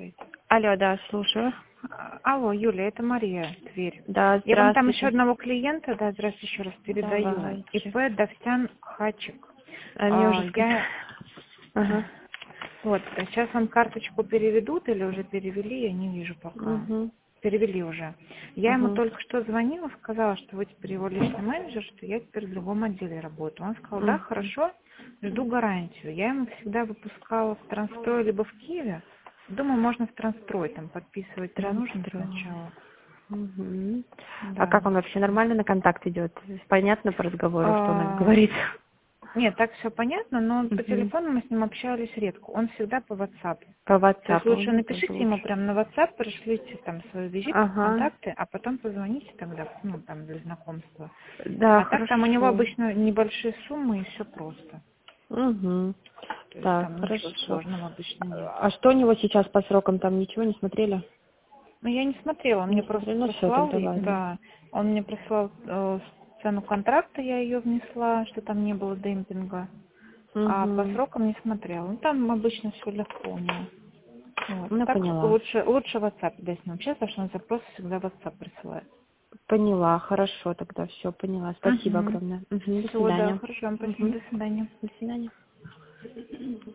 отвечаете. Алло, да, слушаю. Алло, Юля, это Мария, Тверь. Да, Я вам там здравствуйте. еще одного клиента, да, здравствуйте, еще раз передаю. Давайте. ИП Давтян Хачик. Мне уже Я... Ага. Вот, сейчас вам карточку переведут или уже перевели, я не вижу пока. Угу. Перевели уже. Я ему Угу. только что звонила, сказала, что вы теперь его личный менеджер, что я теперь в другом отделе работаю. Он сказал, да, хорошо, жду гарантию. Я ему всегда выпускала в Трансстрой либо в Киеве. Думаю, можно в Трансстрой там подписывать не нужно сначала. Угу. Да. А как он вообще нормально на контакт идет? Понятно по разговору, что он говорит? Нет, так все понятно, но по Угу. телефону мы с ним общались редко. Он всегда по WhatsApp. По То есть WhatsApp. лучше Он напишите тоже ему лучше. прямо на WhatsApp, пришлите там свою визитку, Ага. контакты, а потом позвоните тогда, ну, там, для знакомства. Да, А так там у него хорошо. обычно небольшие суммы и все просто. Угу. То есть Так, там ничего хорошо. сложного обычно нет. А что у него сейчас по срокам? Там ничего не смотрели? Ну, я не смотрела, он мне Не просто смотрели? Ну все, прислал, тогда ладно. да, он мне прислал цену контракта, я ее внесла, что там не было демпинга. А по Угу. срокам не смотрела. Ну, там обычно все легко у него. Вот. Ну, Так поняла. лучше в WhatsApp да, с ним общаться, потому что он запросы всегда в WhatsApp присылает. Поняла, хорошо, тогда все, поняла. Спасибо огромное. Угу, до Все, да, свидания. хорошо, спасибо, Угу. до свидания. До свидания.